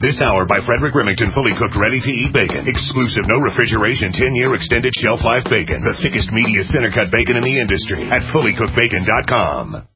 This hour by Frederick Remington, fully cooked, ready-to-eat bacon. Exclusive, no refrigeration, 10-year extended shelf life bacon. The thickest, meatiest center-cut bacon in the industry at fullycookedbacon.com.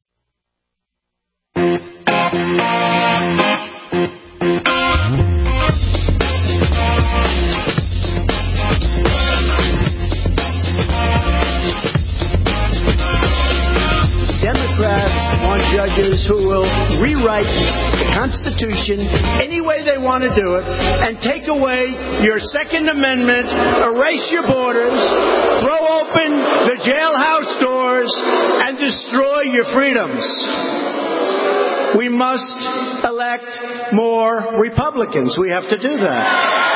Democrats want judges who will rewrite the Constitution any way they want to do it and take away your Second Amendment, erase your borders, throw open the jailhouse doors, and destroy your freedoms. We must elect more Republicans. We have to do that.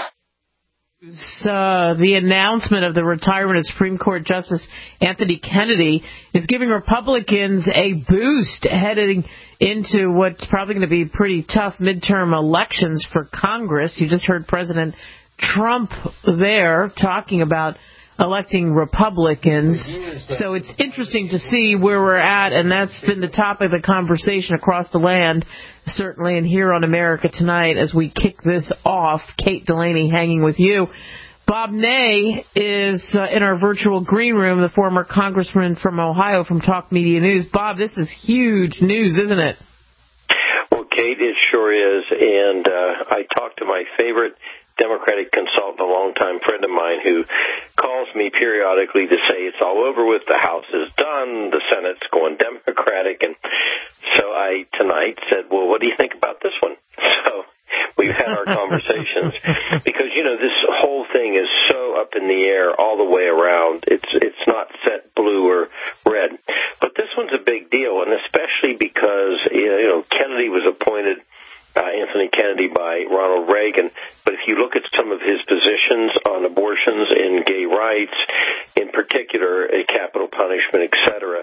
The announcement of the retirement of Supreme Court Justice Anthony Kennedy is giving Republicans a boost heading into what's probably going to be pretty tough midterm elections for Congress. You just heard President Trump there talking about electing Republicans. So it's interesting to see where we're at, and that's been the topic of the conversation across the land, certainly, and here on America Tonight as we kick this off. Kate Delaney hanging with you. Bob Ney is in our virtual green room, the former congressman from Ohio from Talk Media News. Bob, this is huge news, isn't it? Well, Kate, it sure is, and I talked to my favorite Democratic consultant, a longtime friend of mine, who calls me periodically to say it's all over with, the House is done, the Senate's going Democratic, and so I tonight said, well, what do you think about this one? So we've had our conversations because, you know, this whole thing is so up in the air all the way around. It's not set blue or red, but this one's a big deal, and especially because, you know, Kennedy was appointed, Anthony Kennedy, by Ronald Reagan. But if you look at some of his positions on abortions and gay rights, in particular, capital punishment, etc.,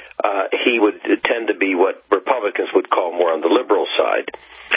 he would tend to be what Republicans would call more on the liberal side.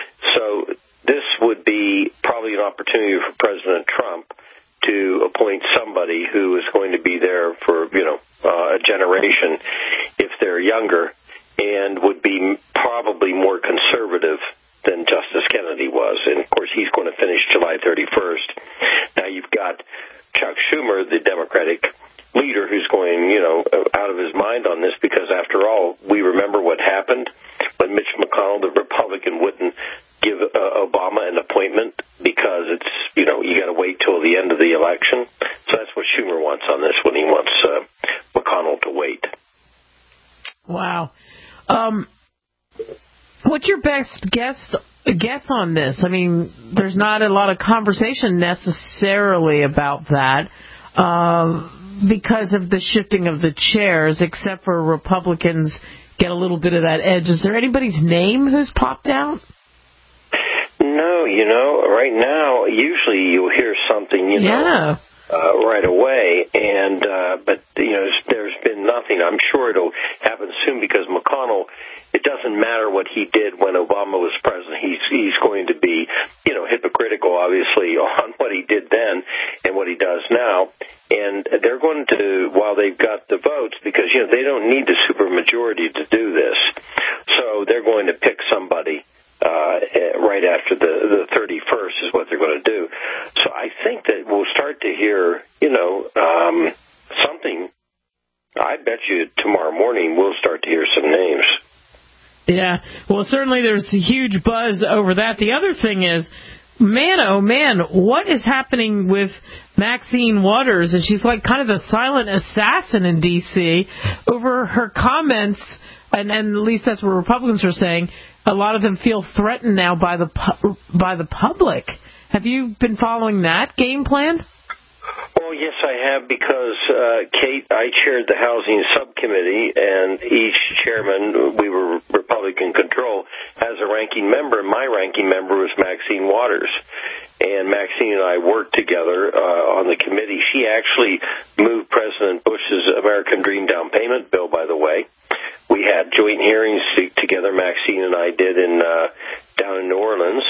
So this would be probably an opportunity for President Trump to appoint somebody who is going to be there for, you know, a generation if they're younger, and would be probably more conservative than Justice Kennedy was. And, of course, he's going to finish July 31st. Now you've got Chuck Schumer, the Democratic leader, who's going, you know, out of his mind on this because, after all, we remember what happened when Mitch McConnell, the Republican, wouldn't give Obama an appointment because it's, you know, you got to wait till the end of the election. So that's what Schumer wants on this one. He wants McConnell to wait. Wow. What's your best guess on this? I mean, there's not a lot of conversation necessarily about that because of the shifting of the chairs, except for Republicans get a little bit of that edge. Is there anybody's name who's popped out? No, you know, right now, usually you'll hear something, you know, right away, and but, you know, there's been nothing. I'm sure it'll happen soon because McConnell, it doesn't matter what he did when Obama was president. He's going to be, you know, hypocritical, obviously, on what he did then and what he does now. And they're going to, while they've got the votes, because, you know, they don't need the supermajority to do this, so they're going to pick somebody right after the 31st is what they're going to do. So I think that we'll start to hear, you know, something. I bet you tomorrow morning we'll start to hear some names. Yeah, well, certainly there's a huge buzz over that. The other thing is, man, oh man, what is happening with Maxine Waters? And she's like kind of the silent assassin in D.C. over her comments, and at least that's what Republicans are saying. A lot of them feel threatened now by the public. Have you been following that game plan? Well, yes, I have, because, Kate, I chaired the Housing Subcommittee, and each chairman, we were Republican control, has a ranking member, and my ranking member was Maxine Waters. And Maxine and I worked together on the committee. She actually moved President Bush's American Dream down payment bill, by the way. We had joint hearings together, Maxine and I did, down in New Orleans.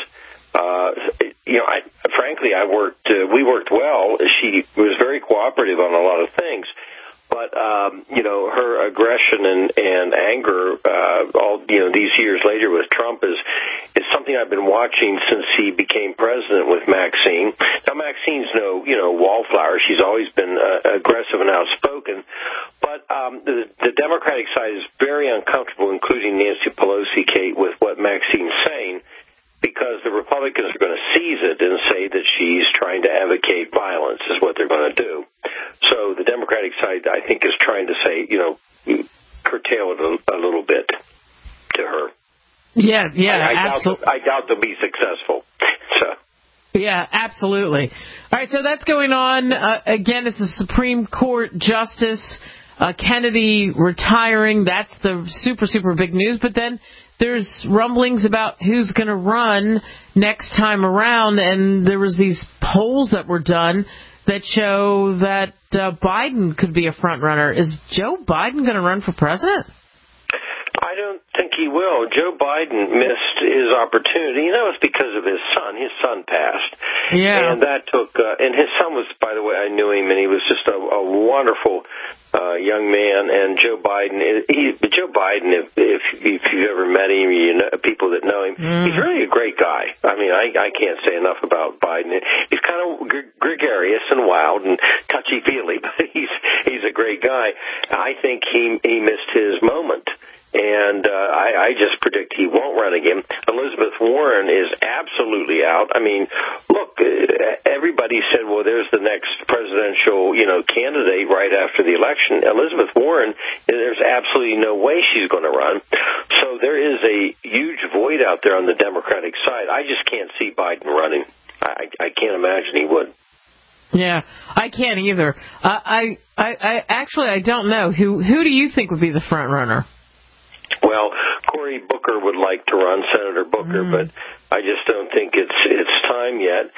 You know, frankly, we worked well. She was very cooperative on a lot of things. But, you know, her aggression and anger, all, you know, these years later with Trump is something I I've been watching since he became president with Maxine. Now, Maxine's no, wallflower. She's always been aggressive and outspoken. But the Democratic side is very uncomfortable, including Nancy Pelosi, Kate, with what Maxine's saying, because the Republicans are going to seize it and say that she's trying to advocate violence is what they're going to do. So the Democratic side, I think, is trying to say, curtail it a little bit to her. Yeah, absolutely. I doubt they'll be successful. So. Yeah, absolutely. All right, so that's going on. Again, it's the Supreme Court Justice Kennedy retiring. That's the super, super big news. But then there's rumblings about who's going to run next time around, and there was these polls that were done that show that Biden could be a front runner. Is Joe Biden going to run for president? I don't think he will. Joe Biden missed his opportunity. It's because of his son. His son passed. Yeah. And that took, and his son was, by the way, I knew him, and he was just a wonderful young man. And Joe Biden, if you've ever met him, people that know him, he's really a great guy. I mean, I can't say enough about Biden. He's kind of gregarious and wild and touchy-feely, but he's a great guy. I think he missed his moment. And I just predict he won't run again. Elizabeth Warren is absolutely out. I mean, look, everybody said, well, there's the next presidential, candidate right after the election. Elizabeth Warren, there's absolutely no way she's going to run. So there is a huge void out there on the Democratic side. I just can't see Biden running. I can't imagine he would. Yeah, I can't either. I actually don't know. Who do you think would be the front runner? Well, Cory Booker would like to run, Senator Booker, but I just don't think it's time yet.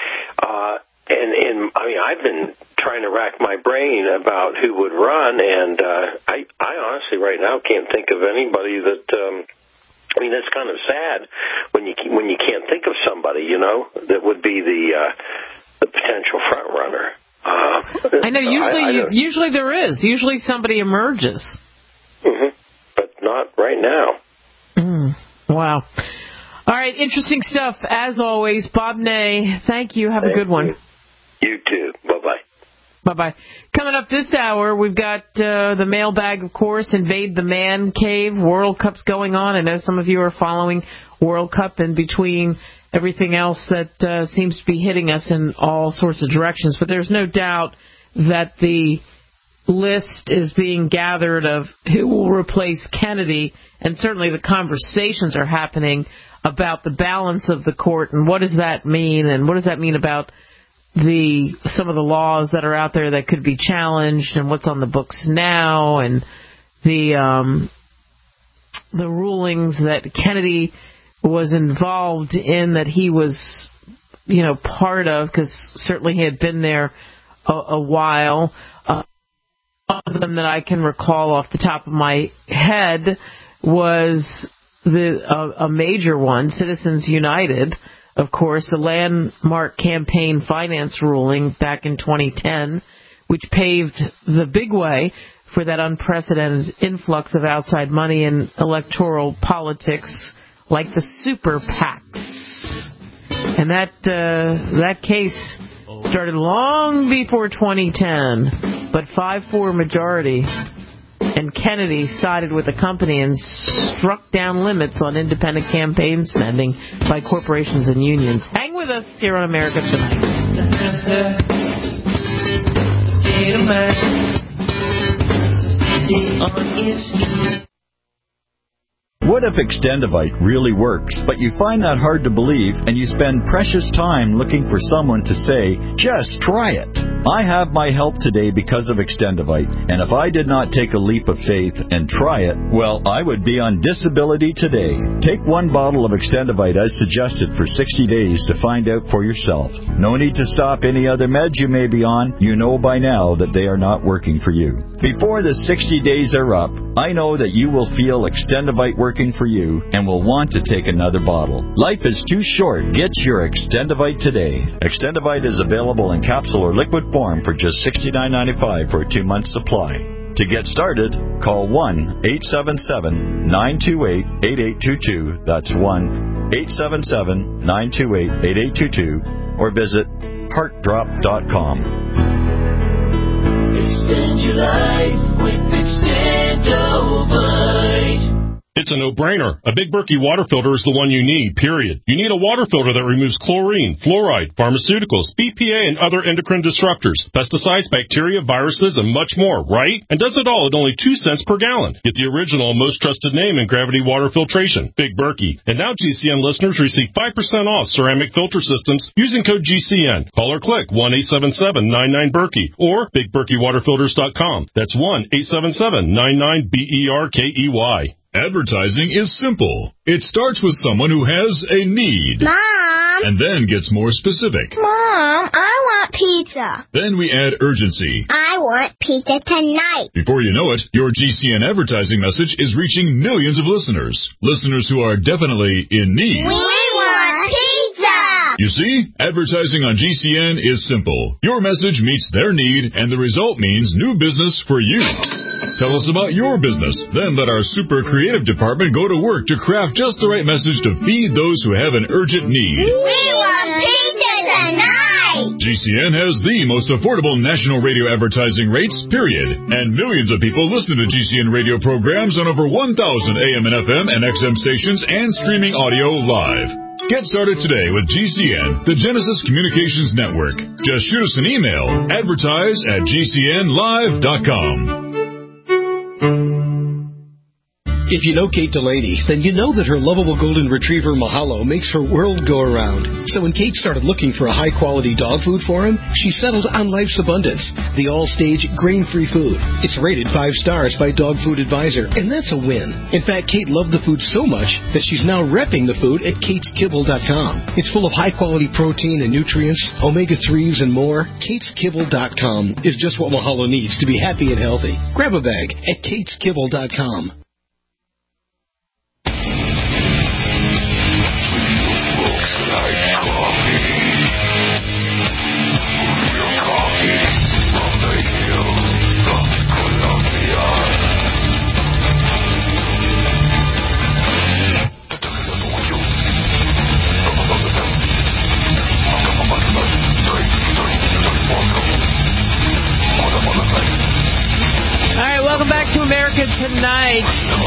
And I mean, I've been trying to rack my brain about who would run, and I honestly right now can't think of anybody that. I mean, that's kind of sad when you can't think of somebody, that would be the potential front runner. I know. Usually there is. Usually somebody emerges. Mm-hmm. But not right now. Wow. All right, interesting stuff, as always. Bob Ney, thank you. Have a good one. You too. Bye-bye. Bye-bye. Coming up this hour, we've got the mailbag, of course, Invade the Man Cave. World Cup's going on. I know some of you are following World Cup, in between everything else that seems to be hitting us in all sorts of directions. But there's no doubt that the list is being gathered of who will replace Kennedy, and certainly the conversations are happening about the balance of the court and what does that mean, and what does that mean about some of the laws that are out there that could be challenged, and what's on the books now, and the rulings that Kennedy was involved in, that he was part of, because certainly he had been there a while. One of them that I can recall off the top of my head was a major one, Citizens United, of course, a landmark campaign finance ruling back in 2010, which paved the big way for that unprecedented influx of outside money in electoral politics, like the super PACs. And that case started long before 2010, but 5-4 majority, and Kennedy sided with the company and struck down limits on independent campaign spending by corporations and unions. Hang with us here on America Tonight. What if Extendivite really works, but you find that hard to believe and you spend precious time looking for someone to say, just try it? I have my help today because of Extendivite, and if I did not take a leap of faith and try it, well, I would be on disability today. Take one bottle of Extendivite as suggested for 60 days to find out for yourself. No need to stop any other meds you may be on. You know by now that they are not working for you. Before the 60 days are up, I know that you will feel Extendivite working for you and will want to take another bottle. Life is too short. Get your Extendivite today. Extendivite is available in capsule or liquid form for just $69.95 for a 2-month supply. To get started, call 1-877-928-8822. That's 1 877-928-8822 or visit heartdrop.com. Extend your life with Extendovite. It's a no-brainer. A Big Berkey water filter is the one you need, period. You need a water filter that removes chlorine, fluoride, pharmaceuticals, BPA, and other endocrine disruptors, pesticides, bacteria, viruses, and much more, right? And does it all at only 2 cents per gallon. Get the original, most trusted name in gravity water filtration, Big Berkey. And now GCN listeners receive 5% off ceramic filter systems using code GCN. Call or click 1-877-99-BERKEY or BigBerkeyWaterFilters.com. That's 1-877-99-BERKEY. Advertising is simple. It starts with someone who has a need. Mom! And then gets more specific. Mom, I want pizza. Then we add urgency. I want pizza tonight. Before you know it, your GCN advertising message is reaching millions of listeners. Listeners who are definitely in need. We want pizza! You see, advertising on GCN is simple. Your message meets their need, and the result means new business for you. Tell us about your business. Then let our super creative department go to work to craft just the right message to feed those who have an urgent need. We want pizza tonight! GCN has the most affordable national radio advertising rates, period. And millions of people listen to GCN radio programs on over 1,000 AM and FM and XM stations and streaming audio live. Get started today with GCN, the Genesis Communications Network. Just shoot us an email, advertise@gcnlive.com. If you know Kate Delaney, then you know that her lovable golden retriever Mahalo makes her world go around. So when Kate started looking for a high-quality dog food for him, she settled on Life's Abundance, the all-stage grain-free food. It's rated 5 stars by Dog Food Advisor, and that's a win. In fact, Kate loved the food so much that she's now repping the food at KatesKibble.com. It's full of high-quality protein and nutrients, omega-3s, and more. KatesKibble.com is just what Mahalo needs to be happy and healthy. Grab a bag at KatesKibble.com. Tonight.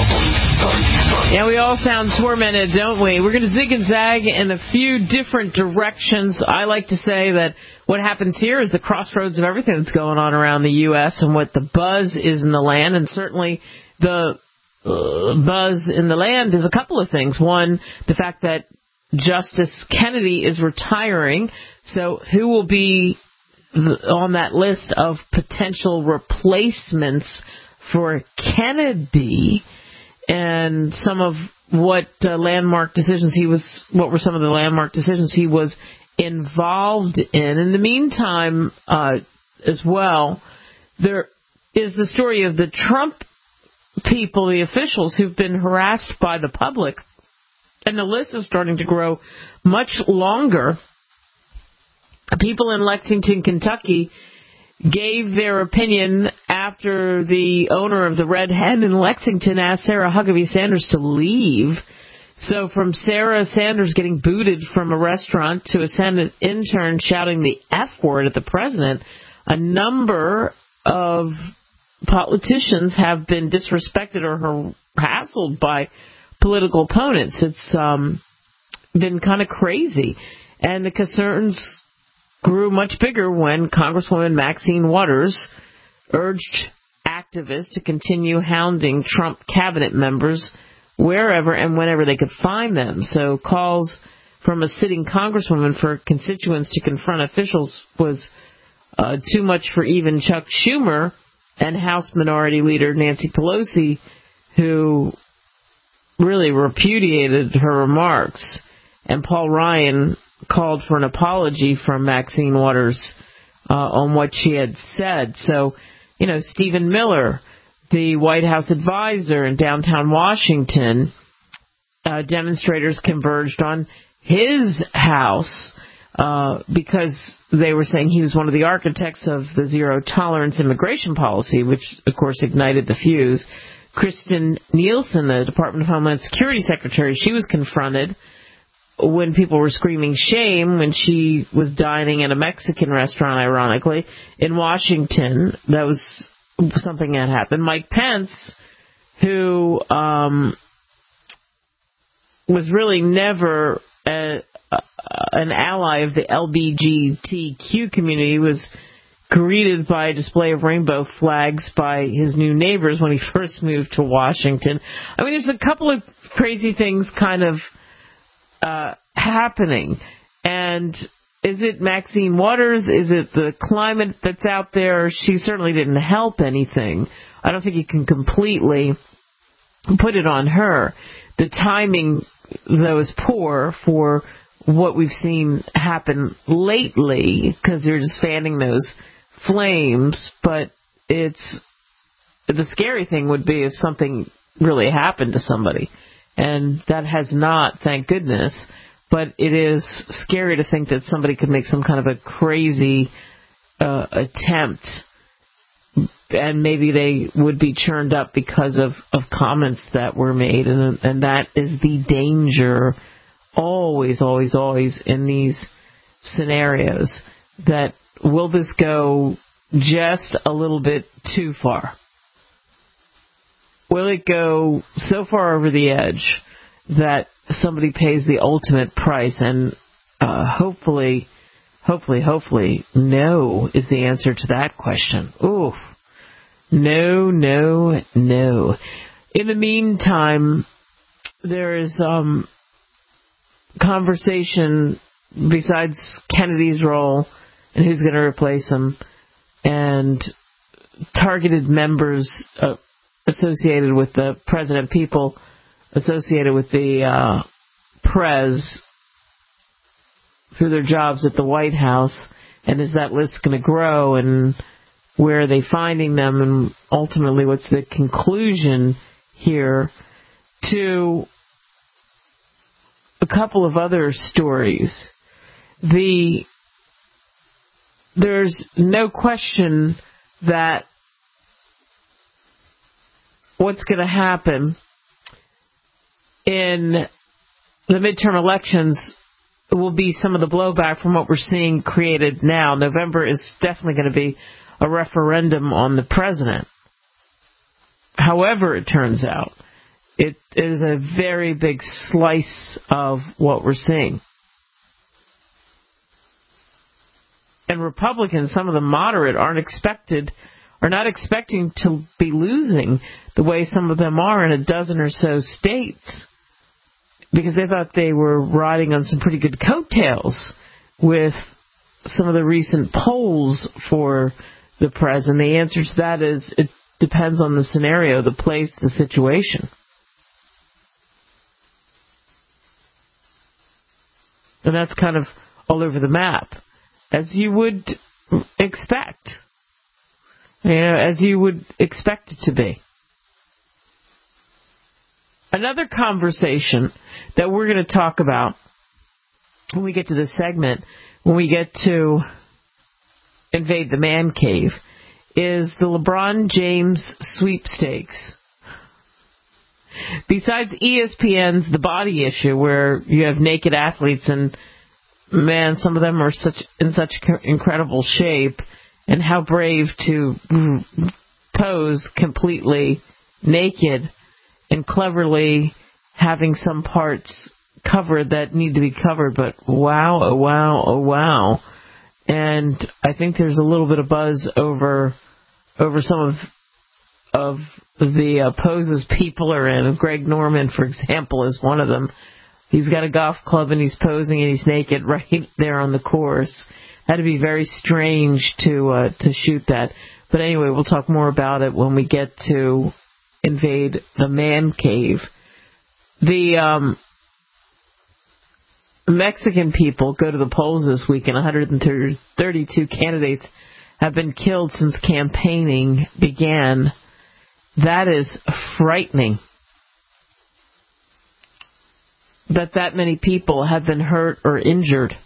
Yeah, we all sound tormented, don't we? We're going to zig and zag in a few different directions. I like to say that what happens here is the crossroads of everything that's going on around the U.S. and what the buzz is in the land. And certainly the buzz in the land is a couple of things. One, the fact that Justice Kennedy is retiring. So who will be on that list of potential replacements for Kennedy, and some of what landmark decisions what were some of the landmark decisions he was involved in. In the meantime, as well, there is the story of the Trump people, the officials who've been harassed by the public, and the list is starting to grow much longer. People in Lexington, Kentucky, gave their opinion after the owner of the Red Hen in Lexington asked Sarah Huckabee Sanders to leave. So from Sarah Sanders getting booted from a restaurant to a Senate intern shouting the F word at the president, a number of politicians have been disrespected or hassled by political opponents. It's been kind of crazy. And the concerns grew much bigger when Congresswoman Maxine Waters urged activists to continue hounding Trump cabinet members wherever and whenever they could find them. So calls from a sitting Congresswoman for constituents to confront officials was too much for even Chuck Schumer and House Minority Leader Nancy Pelosi, who really repudiated her remarks. And Paul Ryan called for an apology from Maxine Waters on what she had said. So, Stephen Miller, the White House advisor in downtown Washington, demonstrators converged on his house because they were saying he was one of the architects of the zero-tolerance immigration policy, which, of course, ignited the fuse. Kristen Nielsen, the Department of Homeland Security Secretary, she was confronted when people were screaming shame when she was dining at a Mexican restaurant, ironically, in Washington. That was something that happened. Mike Pence, who was really never an ally of the LGBTQ community, was greeted by a display of rainbow flags by his new neighbors when he first moved to Washington. I mean, there's a couple of crazy things kind of happening. And is it Maxine Waters? Is it the climate that's out there? She certainly didn't help anything. I don't think you can completely put it on her. The timing, though, is poor for what we've seen happen lately, because they're just fanning those flames. But it's the scary thing would be if something really happened to somebody, and that has not, thank goodness. But it is scary to think that somebody could make some kind of a crazy attempt, and maybe they would be churned up because of comments that were made, and that is the danger always, always, always in these scenarios, that will this go just a little bit too far? Will it go so far over the edge that somebody pays the ultimate price? And hopefully, no is the answer to that question. Ooh, no. In the meantime, there is conversation besides Kennedy's role and who's going to replace him, and targeted members associated with the president, people associated with the Prez through their jobs at the White House. And is that list going to grow, and where are they finding them, and ultimately what's the conclusion here? To a couple of other stories. There's no question that what's going to happen in the midterm elections will be some of the blowback from what we're seeing created now. November is definitely going to be a referendum on the president. However it turns out, it is a very big slice of what we're seeing. And Republicans, some of the moderate, are not expecting to be losing the way some of them are in a dozen or so states, because they thought they were riding on some pretty good coattails with some of the recent polls for the president. The answer to that is it depends on the scenario, the place, the situation. And that's kind of all over the map, as you would expect. As you would expect it to be. Another conversation that we're going to talk about when we get to this segment, when we get to Invade the Man Cave, is the LeBron James sweepstakes. Besides ESPN's The Body Issue, where you have naked athletes, and man, some of them are in such incredible shape, and how brave to pose completely naked and cleverly having some parts covered that need to be covered. But wow. And I think there's a little bit of buzz over some of the poses people are in. Greg Norman, for example, is one of them. He's got a golf club and he's posing and he's naked right there on the course. Had to be very strange to shoot that. But anyway, we'll talk more about it when we get to Invade the Man Cave. The Mexican people go to the polls this week, and 132 candidates have been killed since campaigning began. That is frightening. That many people have been hurt or injured.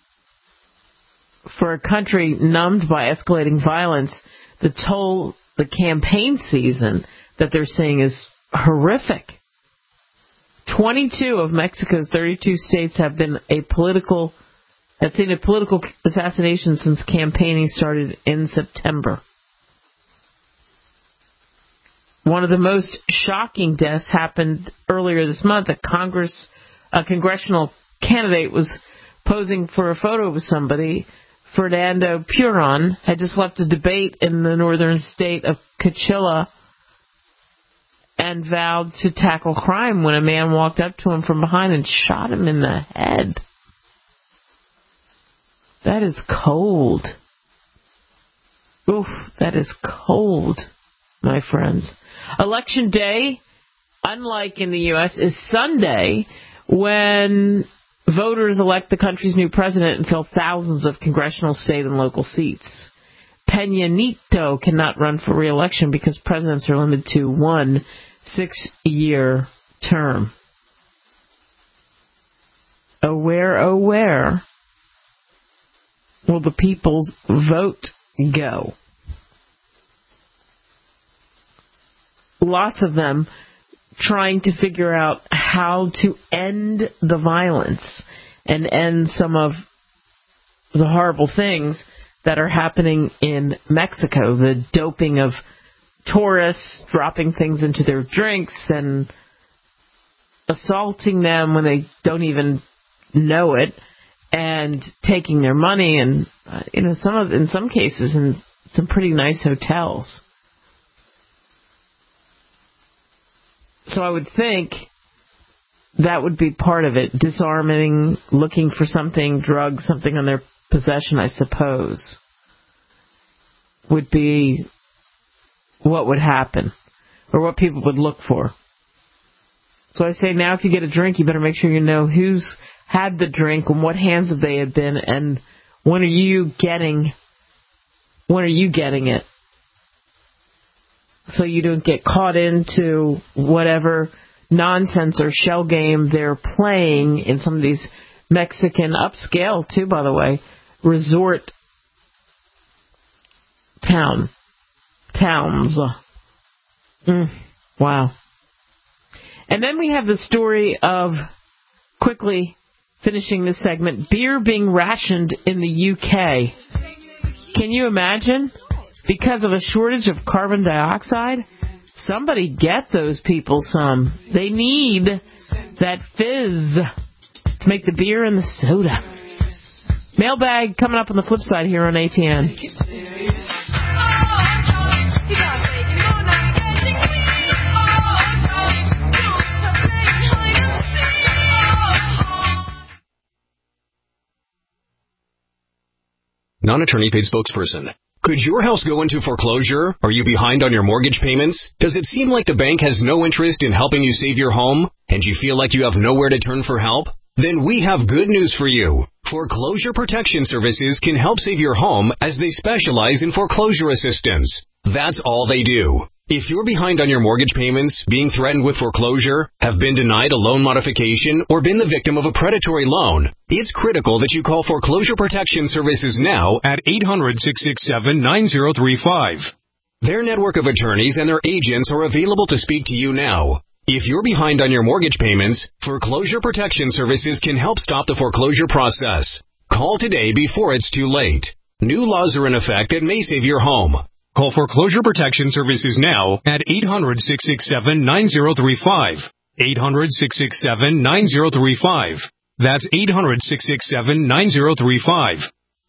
For a country numbed by escalating violence, the toll, the campaign season that they're seeing is horrific. 22 of Mexico's 32 states have seen a political assassination since campaigning started in September. One of the most shocking deaths happened earlier this month. A congressional candidate was posing for a photo with somebody. Fernando Puron had just left a debate in the northern state of Coahuila and vowed to tackle crime when a man walked up to him from behind and shot him in the head. That is cold. Oof, that is cold, my friends. Election day, unlike in the U.S., is Sunday, when voters elect the country's new president and fill thousands of congressional, state, and local seats. Peña Nieto cannot run for re-election because presidents are limited to 1 6-year term. Oh, where will the people's vote go? Lots of them trying to figure out how to end the violence and end some of the horrible things that are happening in Mexico. The doping of tourists, dropping things into their drinks and assaulting them when they don't even know it, and taking their money, and in some cases in some pretty nice hotels. So I would think that would be part of it. Disarming, looking for something, drugs, something on their possession, I suppose, would be what would happen, or what people would look for. So I say now, if you get a drink, you better make sure you know who's had the drink and what hands have they had been, and when are you getting it, so you don't get caught into whatever nonsense or shell game they're playing in some of these Mexican upscale, too, by the way, resort towns. Wow. And then we have the story of, quickly finishing this segment, beer being rationed in the UK. Can you imagine? Because of a shortage of carbon dioxide? Somebody get those people some. They need that fizz to make the beer and the soda. Mailbag coming up on the flip side here on ATN. Non-attorney paid spokesperson. Could your house go into foreclosure? Are you behind on your mortgage payments? Does it seem like the bank has no interest in helping you save your home, and you feel like you have nowhere to turn for help? Then we have good news for you. Foreclosure Protection Services can help save your home, as they specialize in foreclosure assistance. That's all they do. If you're behind on your mortgage payments, being threatened with foreclosure, have been denied a loan modification, or been the victim of a predatory loan, it's critical that you call Foreclosure Protection Services now at 800-667-9035. Their network of attorneys and their agents are available to speak to you now. If you're behind on your mortgage payments, Foreclosure Protection Services can help stop the foreclosure process. Call today before it's too late. New laws are in effect that may save your home. Call Foreclosure Protection Services now at 800-667-9035. 800-667-9035. That's 800-667-9035.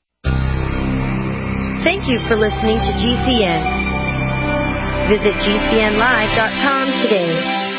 Thank you for listening to GCN. Visit GCNlive.com today.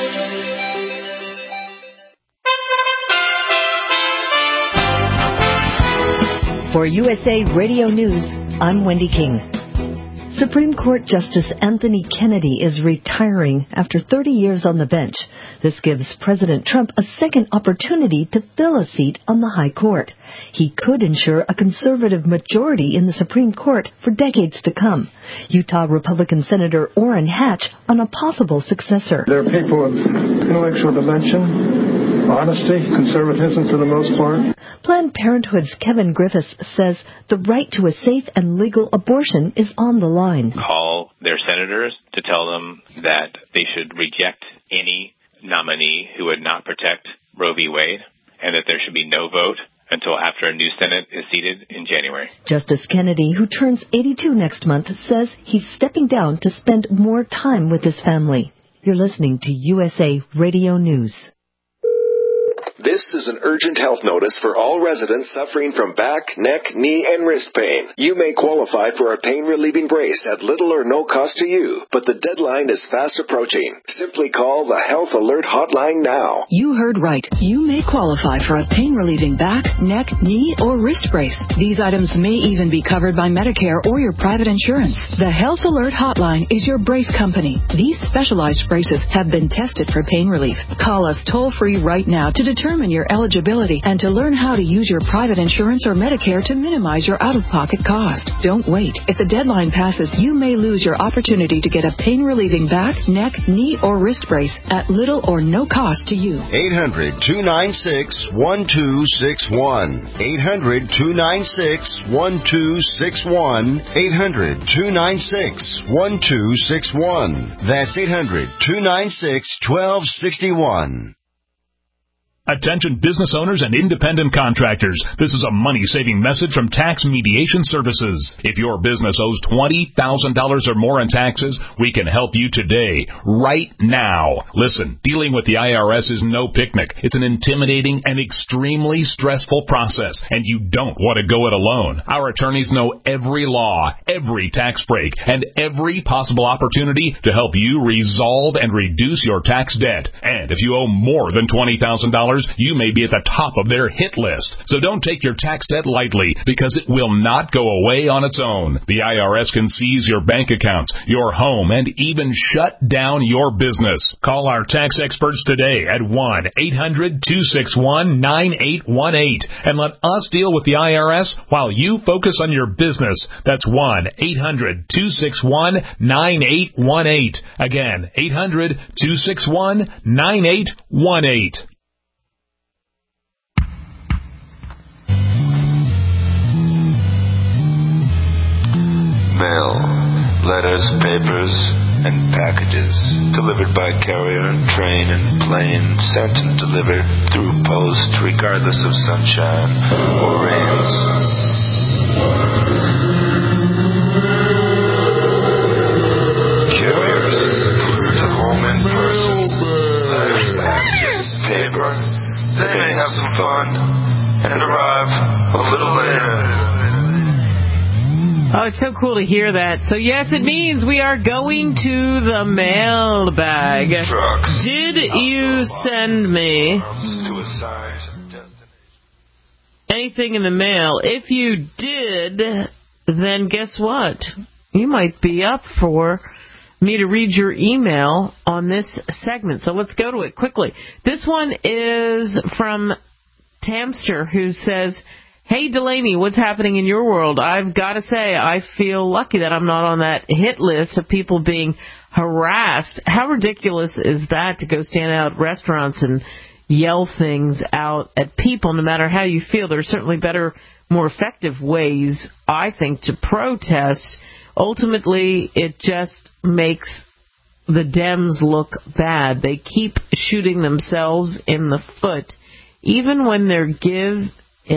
For USA Radio News, I'm Wendy King. Supreme Court Justice Anthony Kennedy is retiring after 30 years on the bench. This gives President Trump a second opportunity to fill a seat on the High Court. He could ensure a conservative majority in the Supreme Court for decades to come. Utah Republican Senator Orrin Hatch on a possible successor. They're people of intellectual dimension, honesty, conservatism for the most part. Planned Parenthood's Kevin Griffiths says the right to a safe and legal abortion is on the line. Call their senators to tell them that they should reject any nominee who would not protect Roe v. Wade, and that there should be no vote until after a new Senate is seated in January. Justice Kennedy, who turns 82 next month, says he's stepping down to spend more time with his family. You're listening to USA Radio News. This is an urgent health notice for all residents suffering from back, neck, knee, and wrist pain. You may qualify for a pain-relieving brace at little or no cost to you, but the deadline is fast approaching. Simply call the Health Alert Hotline now. You heard right. You may qualify for a pain-relieving back, neck, knee, or wrist brace. These items may even be covered by Medicare or your private insurance. The Health Alert Hotline is your brace company. These specialized braces have been tested for pain relief. Call us toll-free right now to determine your eligibility and to learn how to use your private insurance or Medicare to minimize your out-of-pocket cost. Don't wait. If the deadline passes, you may lose your opportunity to get a pain-relieving back, neck, knee, or wrist brace at little or no cost to you. 800-296-1261. 800-296-1261. 800-296-1261. That's 800-296-1261. Attention business owners and independent contractors. This is a money-saving message from Tax Mediation Services. If your business owes $20,000 or more in taxes, we can help you today, right now. Listen, dealing with the IRS is no picnic. It's an intimidating and extremely stressful process, and you don't want to go it alone. Our attorneys know every law, every tax break, and every possible opportunity to help you resolve and reduce your tax debt. And if you owe more than $20,000, you may be at the top of their hit list. So don't take your tax debt lightly, because it will not go away on its own. The IRS can seize your bank accounts, your home, and even shut down your business. Call our tax experts today at 1-800-261-9818 and let us deal with the IRS while you focus on your business. That's 1-800-261-9818. Again, 800-261-9818. Mail, letters, papers, and packages delivered by carrier, train, and plane, sent and delivered through post, regardless of sunshine or rains. Carriers deliver to home in person. Letters, packages, paper. They may have some fun and arrive a little later. Oh, it's so cool to hear that. So, yes, it means we are going to the mailbag. Did you send me anything in the mail? If you did, then guess what? You might be up for me to read your email on this segment. So let's go to it quickly. This one is from Tamster, who says, "Hey, Delaney, what's happening in your world? I've got to say, I feel lucky that I'm not on that hit list of people being harassed. How ridiculous is that, to go stand out at restaurants and yell things out at people, no matter how you feel? There are certainly better, more effective ways, I think, to protest. Ultimately, it just makes the Dems look bad. They keep shooting themselves in the foot, even when they're given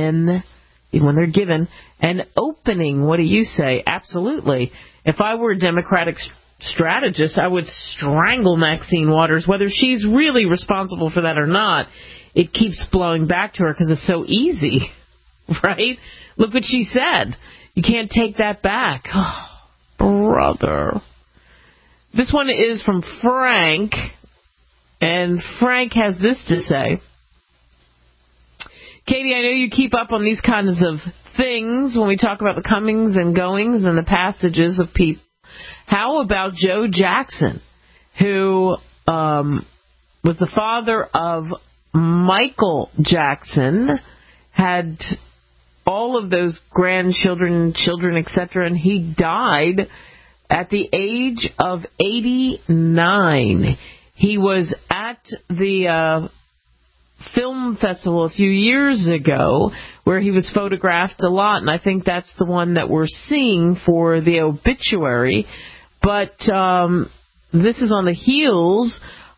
an opening. What do you say?" Absolutely. If I were a Democratic strategist, I would strangle Maxine Waters, whether she's really responsible for that or not. It keeps blowing back to her because it's so easy, right? Look what she said. You can't take that back. Oh, brother. This one is from Frank, and Frank has this to say. "Katie, I know you keep up on these kinds of things when we talk about the comings and goings and the passages of people. How about Joe Jackson, who was the father of Michael Jackson, had all of those grandchildren, children, etc., and he died at the age of 89. He was at the film festival a few years ago where he was photographed a lot, and I think that's the one that we're seeing for the obituary. But this is on the heels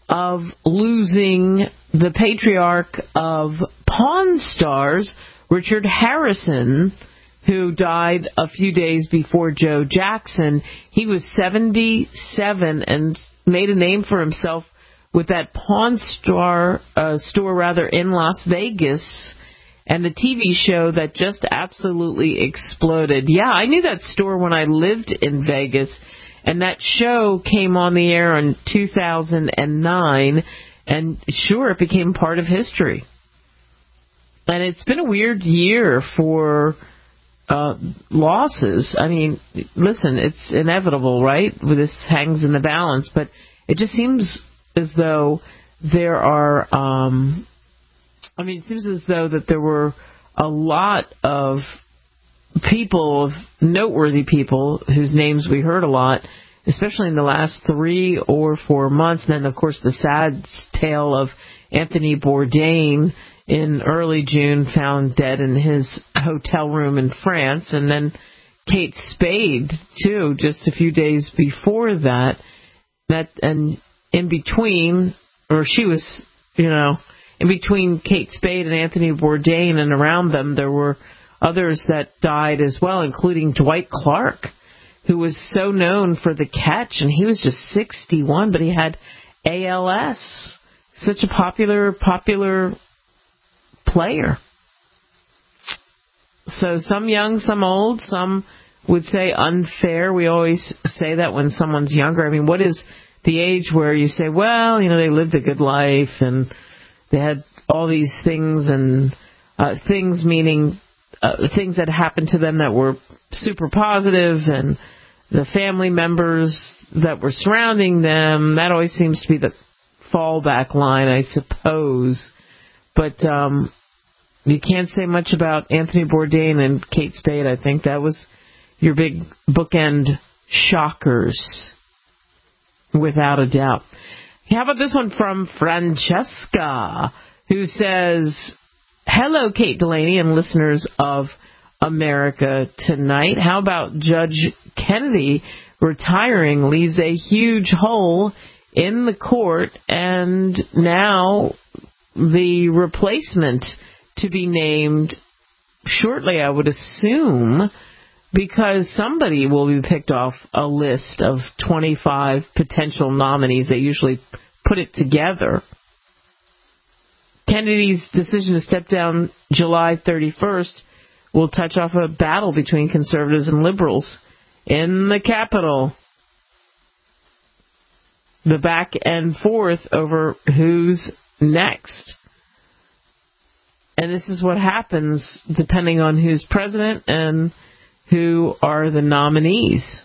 of losing the patriarch of Pawn Stars, Richard Harrison, who died a few days before Joe Jackson. He was 77 and made a name for himself with that Pawn store in Las Vegas, and the TV show that just absolutely exploded. Yeah, I knew that store when I lived in Vegas, and that show came on the air in 2009, and sure, it became part of history. And it's been a weird year for losses. I mean, listen, it's inevitable, right? This hangs in the balance, but it just seems as though there are, it seems as though that there were a lot of people, noteworthy people, whose names we heard a lot, especially in the last 3 or 4 months. And then, of course, the sad tale of Anthony Bourdain in early June, found dead in his hotel room in France. And then Kate Spade, too, just a few days before that. And in between, or she was, in between Kate Spade and Anthony Bourdain and around them, there were others that died as well, including Dwight Clark, who was so known for The Catch, and he was just 61, but he had ALS. Such a popular player. So some young, some old, some would say unfair. We always say that when someone's younger. I mean, what is the age where you say, well, they lived a good life and they had all these things, and things meaning things that happened to them that were super positive, and the family members that were surrounding them. That always seems to be the fallback line, I suppose. But you can't say much about Anthony Bourdain and Kate Spade. I think that was your big bookend shockers, without a doubt. How about this one from Francesca, who says, hello, Kate Delaney and listeners of America Tonight. How about Judge Kennedy retiring leaves a huge hole in the court, and now the replacement to be named shortly, I would assume, because somebody will be picked off a list of 25 potential nominees. They usually put it together. Kennedy's decision to step down July 31st will touch off a battle between conservatives and liberals in the Capitol. The back and forth over who's next. And this is what happens depending on who's president and who are the nominees.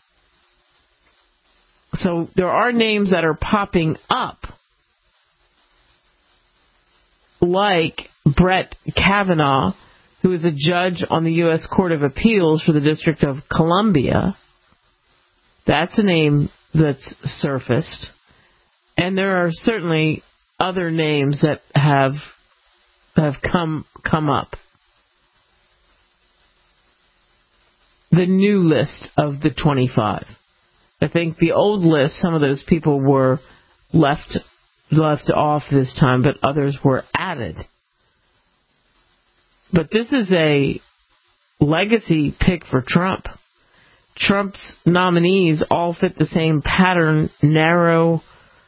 So there are names that are popping up, like Brett Kavanaugh, who is a judge on the U.S. Court of Appeals for the District of Columbia. That's a name that's surfaced. And there are certainly other names that have come up. The new list of the 25. I think the old list, some of those people were left off this time, but others were added. But this is a legacy pick for Trump. Trump's nominees all fit the same pattern, narrow,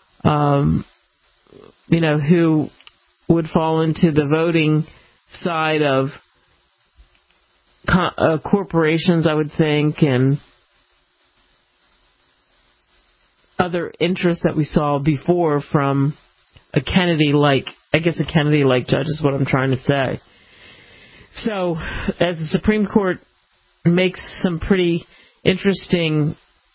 who would fall into the voting side of corporations, I would think, and other interests that we saw before from a Kennedy-like judge is what I'm trying to say. So, as the Supreme Court makes some pretty interesting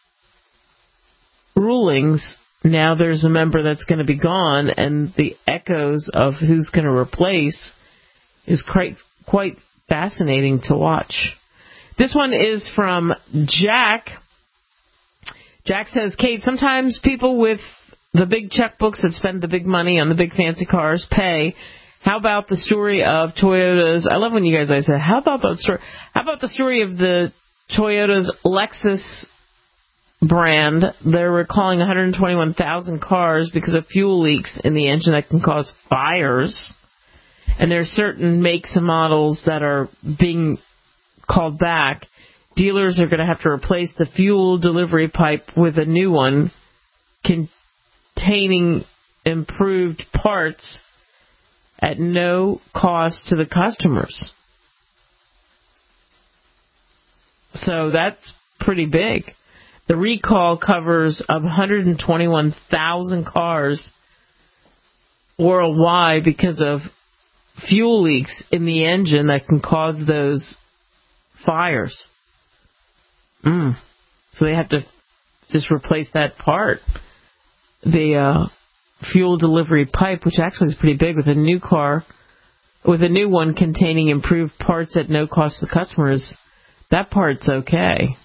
rulings, now there's a member that's going to be gone, and the echoes of who's going to replace is quite fascinating to watch. This one is from Jack. Jack says, Kate, sometimes people with the big checkbooks that spend the big money on the big fancy cars pay. How about the story of Toyota's? I love when you guys say, how about that story? How about the story of the Toyota's Lexus brand, they're recalling 121,000 cars because of fuel leaks in the engine that can cause fires. And there are certain makes and models that are being called back. Dealers are going to have to replace the fuel delivery pipe with a new one containing improved parts at no cost to the customers. So that's pretty big. The recall covers of 121,000 cars worldwide because of fuel leaks in the engine that can cause those fires. So they have to just replace that part. The fuel delivery pipe, which actually is pretty big with a new car, with a new one containing improved parts at no cost to the customers, that part's okay.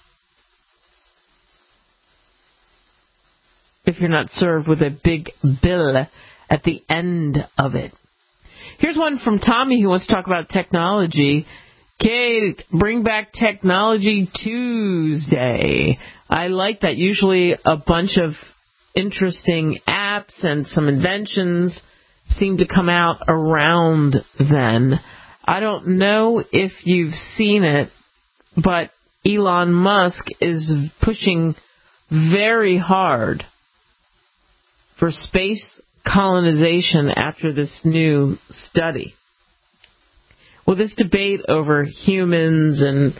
If you're not served with a big bill at the end of it. Here's one from Tommy who wants to talk about technology. Kate, bring back Technology Tuesday. I like that. Usually a bunch of interesting apps and some inventions seem to come out around then. I don't know if you've seen it, but Elon Musk is pushing very hard for space colonization after this new study. Well, this debate over humans and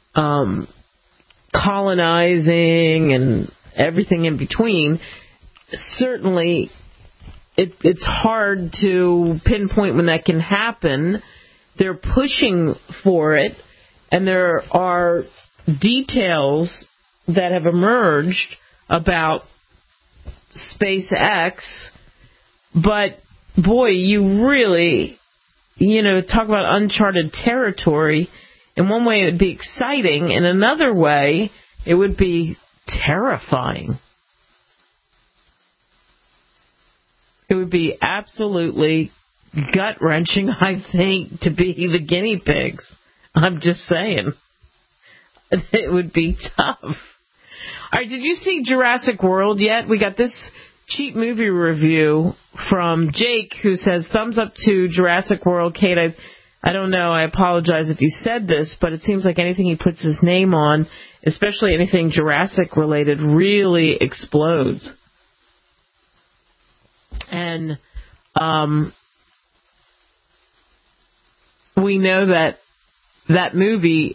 colonizing and everything in between, certainly it's hard to pinpoint when that can happen. They're pushing for it, and there are details that have emerged about SpaceX, but boy, you really, talk about uncharted territory. In one way, it would be exciting. In another way, it would be terrifying. It would be absolutely gut-wrenching, I think, to be the guinea pigs. I'm just saying. It would be tough. All right, did you see Jurassic World yet? We got this cheap movie review from Jake, who says, thumbs up to Jurassic World. Kate, I don't know, I apologize if you said this, but it seems like anything he puts his name on, especially anything Jurassic related, really explodes. And we know that movie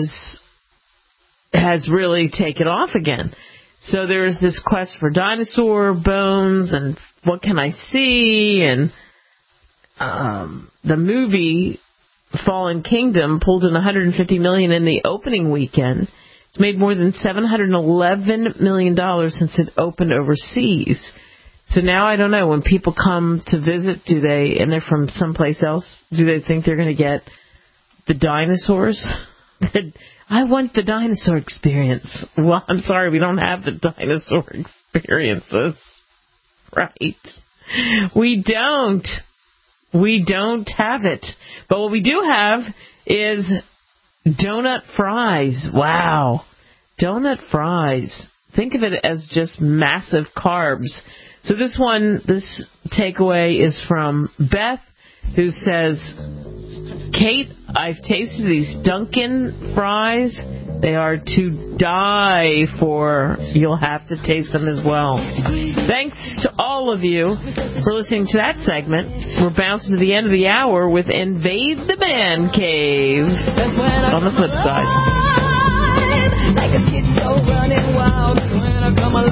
has really taken off again. So there's this quest for dinosaur bones and what can I see? And the movie Fallen Kingdom pulled in $150 million in the opening weekend. It's made more than $711 million since it opened overseas. So now I don't know, when people come to visit, and they're from someplace else, do they think they're going to get the dinosaurs? I want the dinosaur experience. Well, I'm sorry, we don't have the dinosaur experiences. Right. We don't have it. But what we do have is donut fries. Wow. Donut fries. Think of it as just massive carbs. So this takeaway is from Beth, who says, Kate, I've tasted these Dunkin' fries. They are to die for. You'll have to taste them as well. Thanks to all of you for listening to that segment. We're bouncing to the end of the hour with Invade the Man Cave on the flip side. Like a schizo running wild when I come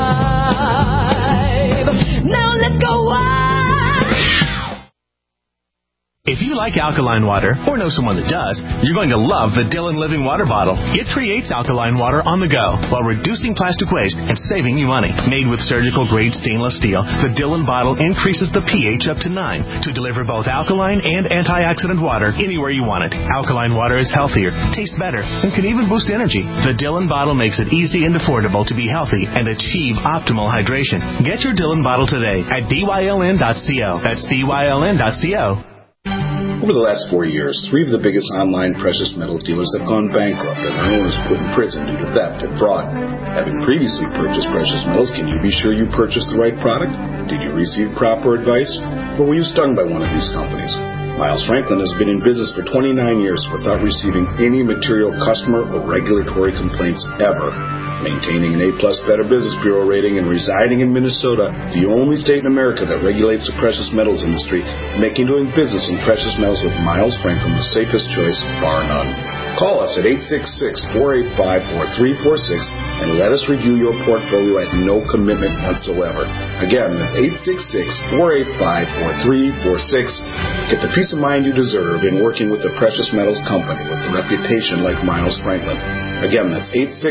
alive. Now let's go wild. If you like alkaline water, or know someone that does, you're going to love the Dillon Living Water Bottle. It creates alkaline water on the go while reducing plastic waste and saving you money. Made with surgical-grade stainless steel, the Dillon bottle increases the pH up to 9 to deliver both alkaline and antioxidant water anywhere you want it. Alkaline water is healthier, tastes better, and can even boost energy. The Dillon bottle makes it easy and affordable to be healthy and achieve optimal hydration. Get your Dillon bottle today at dyln.co. That's dyln.co. Over the last 4 years, 3 of the biggest online precious metals dealers have gone bankrupt and their owners put in prison due to theft and fraud. Having previously purchased precious metals, can you be sure you purchased the right product? Did you receive proper advice? Or were you stung by one of these companies? Miles Franklin has been in business for 29 years without receiving any material customer or regulatory complaints ever. Maintaining an A-plus Better Business Bureau rating and residing in Minnesota, the only state in America that regulates the precious metals industry, making doing business in precious metals with Miles Franklin the safest choice, bar none. Call us at 866-485-4346 and let us review your portfolio at no commitment whatsoever. Again, that's 866-485-4346. Get the peace of mind you deserve in working with a precious metals company with a reputation like Miles Franklin. Again, that's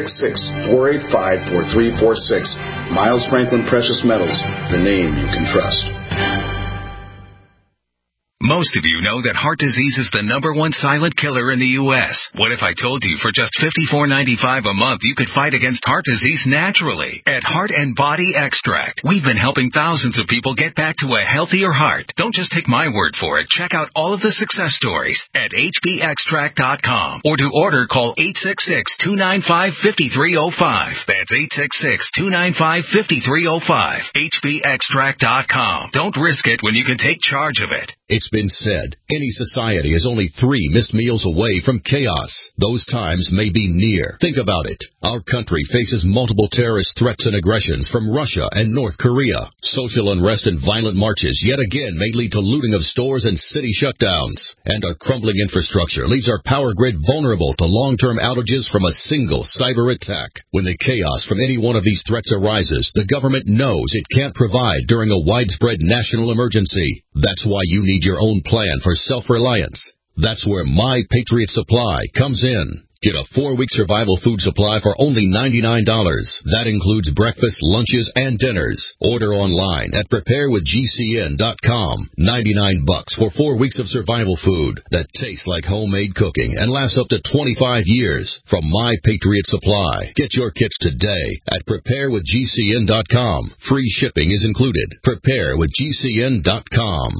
866-485-4346. Miles Franklin Precious Metals, the name you can trust. Most of you know that heart disease is the #1 silent killer in the U.S. What if I told you for just $54.95 a month you could fight against heart disease naturally? At Heart and Body Extract, we've been helping thousands of people get back to a healthier heart. Don't just take my word for it. Check out all of the success stories at hbextract.com. Or to order, call 866-295-5305. That's 866-295-5305. hbextract.com. Don't risk it when you can take charge of it. It's been said, any society is only 3 missed meals away from chaos. Those times may be near. Think about it. Our country faces multiple terrorist threats and aggressions from Russia and North Korea. Social unrest and violent marches yet again may lead to looting of stores and city shutdowns. And our crumbling infrastructure leaves our power grid vulnerable to long-term outages from a single cyber attack. When the chaos from any one of these threats arises, the government knows it can't provide during a widespread national emergency. That's why you need your own plan for self-reliance. That's where My Patriot Supply comes in. Get a 4-week survival food supply for only $99. That includes breakfast, lunches, and dinners. Order online at preparewithgcn.com. $99 for 4 weeks of survival food that tastes like homemade cooking and lasts up to 25 years from My Patriot Supply. Get your kits today at preparewithgcn.com. Free shipping is included. Preparewithgcn.com.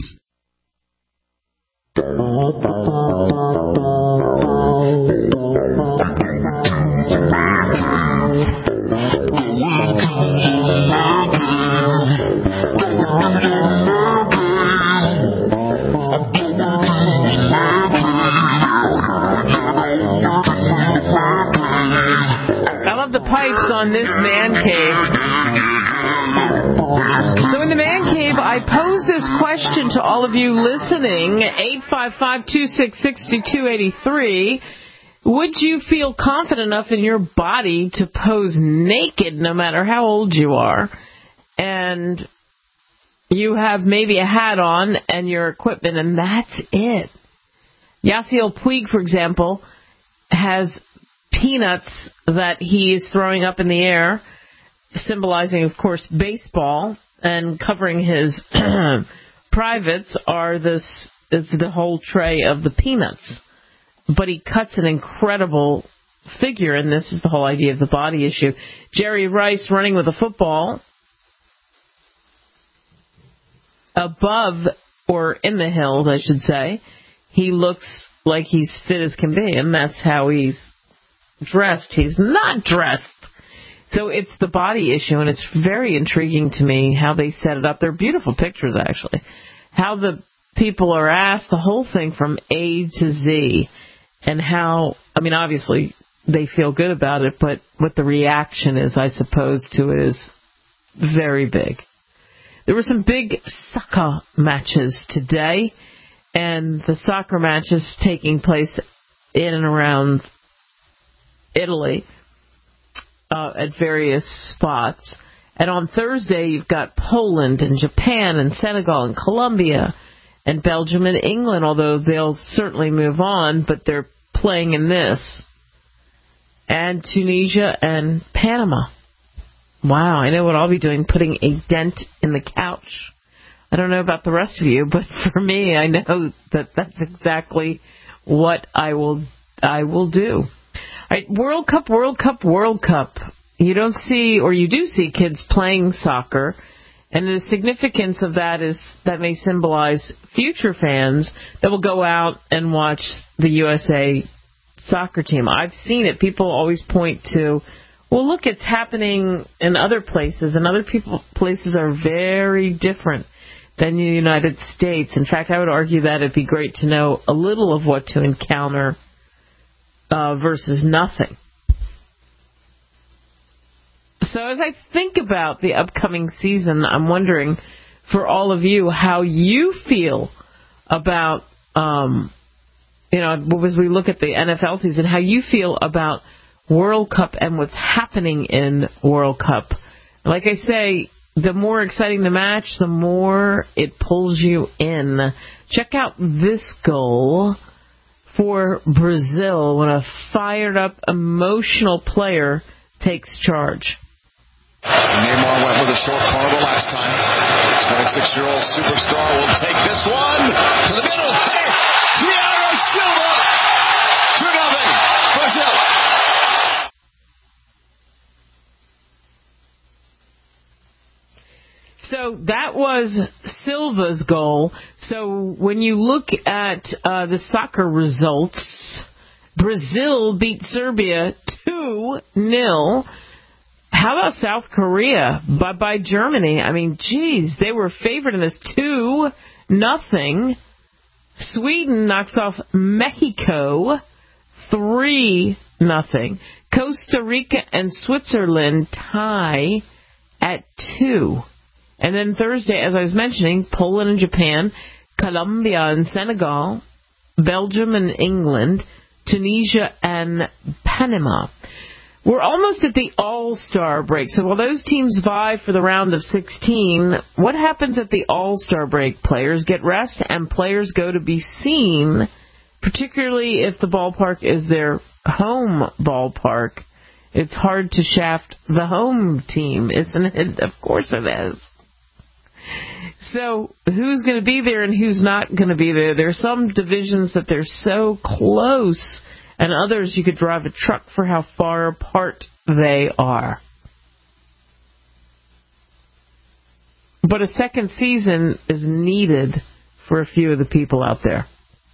I love the pipes on this man cave. So in the man cave, I pose this question to all of you listening, 855-266-6283. Would you feel confident enough in your body to pose naked no matter how old you are? And you have maybe a hat on and your equipment, and that's it. Yasiel Puig, for example, has peanuts that he is throwing up in the air, symbolizing, of course, baseball, and covering his privates is the whole tray of the peanuts. But he cuts an incredible figure, and this is the whole idea of the body issue. Jerry Rice running with a football above, or in the hills, I should say. He looks like he's fit as can be, and that's how he's dressed. He's not dressed. So it's the body issue, and it's very intriguing to me how they set it up. They're beautiful pictures, actually. How the people are asked the whole thing from A to Z, and how, I mean, obviously they feel good about it, but what the reaction is, I suppose, to it is very big. There were some big soccer matches today, and the soccer matches taking place in and around Italy at various spots. And on Thursday, you've got Poland and Japan and Senegal and Colombia and Belgium and England, although they'll certainly move on, but they're playing in this. And Tunisia and Panama. Wow, I know what I'll be doing, putting a dent in the couch. I don't know about the rest of you, but for me, I know that that's exactly what I will do. All right, World Cup, World Cup, World Cup. You don't see, or you do see kids playing soccer, And the significance of that is that may symbolize future fans that will go out and watch the USA soccer team. I've seen it. People always point to, well, look, it's happening in other places, and other places are very different than the United States. In fact, I would argue that it'd be great to know a little of what to encounter versus nothing. So as I think about the upcoming season, I'm wondering, for all of you, how you feel about, as we look at the NFL season, how you feel about World Cup and what's happening in World Cup. Like I say, the more exciting the match, the more it pulls you in. Check out this goal for Brazil when a fired-up, emotional player takes charge. Neymar went with a short corner the last time. 26-year-old superstar will take this one to the middle. Thiago Silva, 2-0, Brazil. So that was Silva's goal. So when you look at the soccer results, Brazil beat Serbia 2-0. How about South Korea by Germany? I mean, geez, they were favored in this 2-0. Sweden knocks off Mexico 3-0. Costa Rica and Switzerland tie at 2. And then Thursday, as I was mentioning, Poland and Japan, Colombia and Senegal, Belgium and England, Tunisia and Panama. We're almost at the All-Star break. So while those teams vie for the round of 16, what happens at the All-Star break? Players get rest and players go to be seen, particularly if the ballpark is their home ballpark. It's hard to shaft the home team, isn't it? Of course it is. So who's going to be there and who's not going to be there? There are some divisions that they're so close, and others you could drive a truck for how far apart they are. But a second season is needed for a few of the people out there.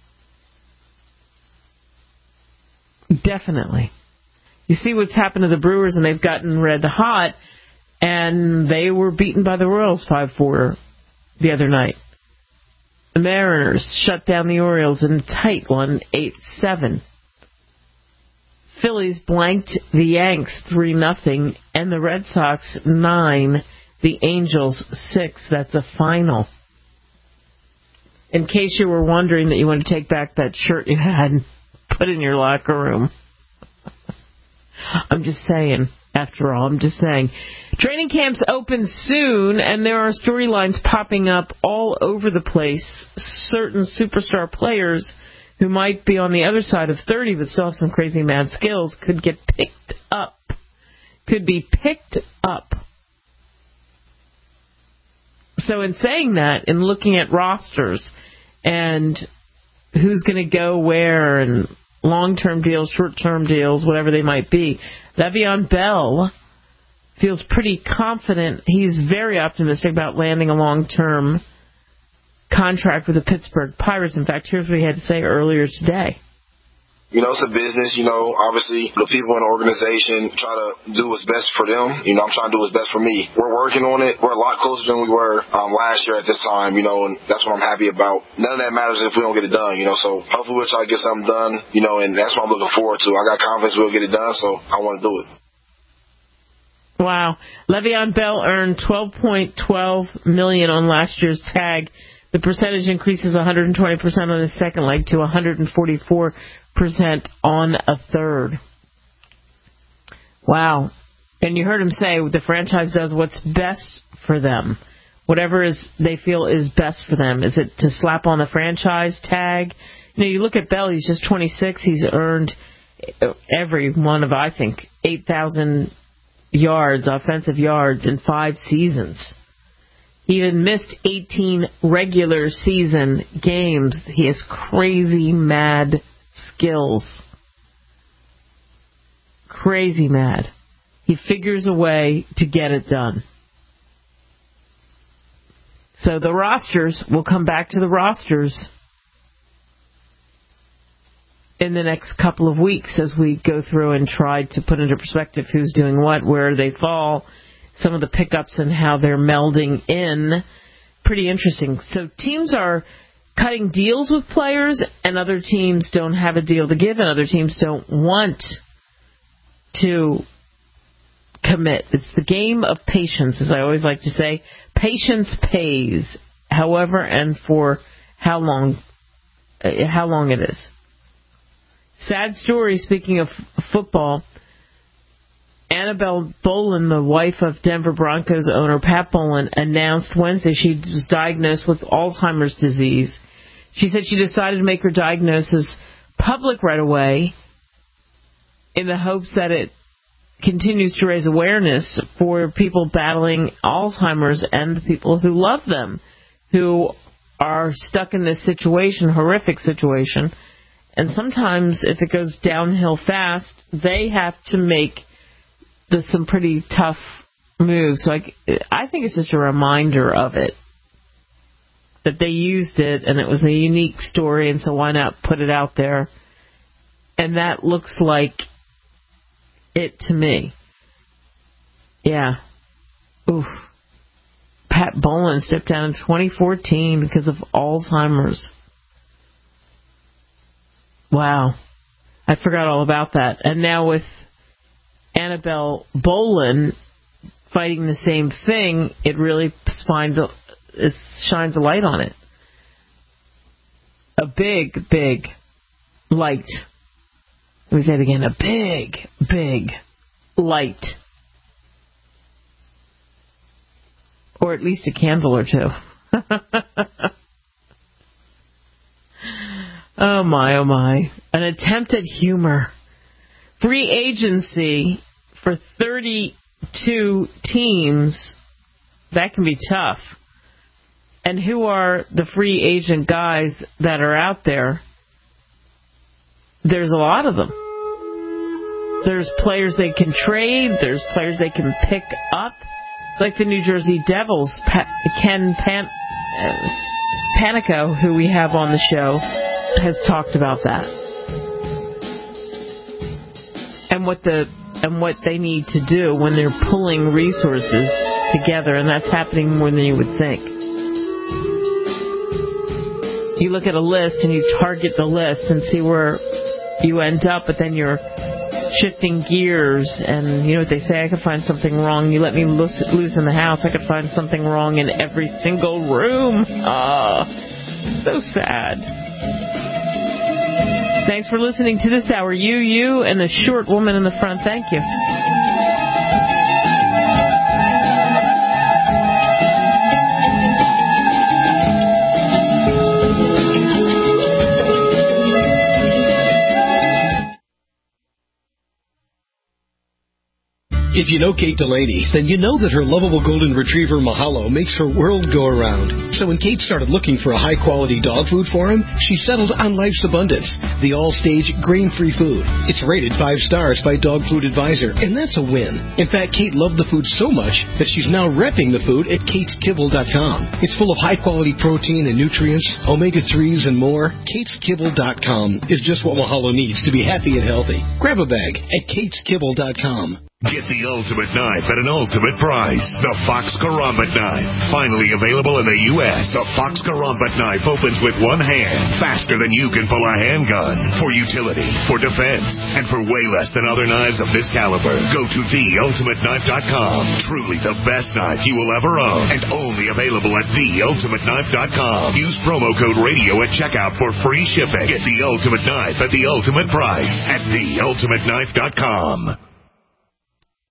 Definitely. You see what's happened to the Brewers, and they've gotten red hot, and they were beaten by the Royals 5-4 the other night. The Mariners shut down the Orioles in a tight one, 8-7. Phillies blanked the Yanks 3-0, and the Red Sox 9, the Angels 6. That's a final. In case you were wondering that you want to take back that shirt you had put in your locker room. I'm just saying. After all, I'm just saying. Training camps open soon, and there are storylines popping up all over the place. Certain superstar players who might be on the other side of 30 but still have some crazy mad skills could get picked up. Could be picked up. So in saying that, in looking at rosters and who's going to go where and long-term deals, short-term deals, whatever they might be, Le'Veon Bell feels pretty confident. He's very optimistic about landing a long-term contract with the Pittsburgh Pirates. In fact, here's what he had to say earlier today. It's a business. Obviously the people in the organization try to do what's best for them. I'm trying to do what's best for me. We're working on it. We're a lot closer than we were last year at this time, and that's what I'm happy about. None of that matters if we don't get it done, so hopefully we'll try to get something done, and that's what I'm looking forward to. I got confidence we'll get it done, so I want to do it. Wow. Le'Veon Bell earned $12.12 million on last year's tag. The percentage increases 120% on his second leg to 144% on a third. Wow. And you heard him say the franchise does what's best for them. Whatever they feel is best for them. Is it to slap on the franchise tag? You look at Bell, he's just 26. He's earned every one of, I think, 8,000 yards, offensive yards in 5 seasons. He even missed 18 regular season games. He has crazy mad skills. Crazy mad. He figures a way to get it done. So the rosters, we'll come back to the rosters in the next couple of weeks as we go through and try to put into perspective who's doing what, where they fall, some of the pickups and how they're melding in. Pretty interesting. So teams are cutting deals with players, and other teams don't have a deal to give, and other teams don't want to commit. It's the game of patience, as I always like to say. Patience pays, however and for how long it is. Sad story, speaking of football. Annabelle Bolin, the wife of Denver Broncos owner Pat Bolin, announced Wednesday she was diagnosed with Alzheimer's disease. She said she decided to make her diagnosis public right away in the hopes that it continues to raise awareness for people battling Alzheimer's and the people who love them, who are stuck in this situation, horrific situation. And sometimes, if it goes downhill fast, they have to make some pretty tough moves. So I think it's just a reminder of it, that they used it, and it was a unique story, and so why not put it out there? And that looks like it to me. Yeah. Oof. Pat Bolin stepped down in 2014 because of Alzheimer's. Wow. I forgot all about that. And now with Annabelle Bolin fighting the same thing, it really shines a light on it. A big, big light. Let me say it again. A big, big light. Or at least a candle or two. Oh my, oh my. An attempt at humor. Free agency for 32 teams. That can be tough. And who are the free agent guys that are out there? There's a lot of them. There's players they can trade. There's players they can pick up. Like the New Jersey Devils, Ken Panico, who we have on the show, has talked about that. And what they need to do when they're pulling resources together, and that's happening more than you would think. You look at a list and you target the list and see where you end up, but then you're shifting gears, and you know what they say, I could find something wrong. You let me loose in the house, I could find something wrong in every single room. So sad. Thanks for listening to this hour. You, and the short woman in the front. Thank you. If you know Kate Delaney, then you know that her lovable golden retriever Mahalo makes her world go around. So when Kate started looking for a high-quality dog food for him, she settled on Life's Abundance, the all-stage grain-free food. It's rated 5 stars by Dog Food Advisor, and that's a win. In fact, Kate loved the food so much that she's now repping the food at KatesKibble.com. It's full of high-quality protein and nutrients, omega-3s, and more. KatesKibble.com is just what Mahalo needs to be happy and healthy. Grab a bag at KatesKibble.com. Get the ultimate knife at an ultimate price. The Fox Karambit knife. Finally available in the U.S., the Fox Karambit knife opens with one hand, faster than you can pull a handgun. For utility, for defense, and for way less than other knives of this caliber. Go to theultimateknife.com. Truly the best knife you will ever own, and only available at theultimateknife.com. Use promo code radio at checkout for free shipping. Get the ultimate knife at the ultimate price at theultimateknife.com.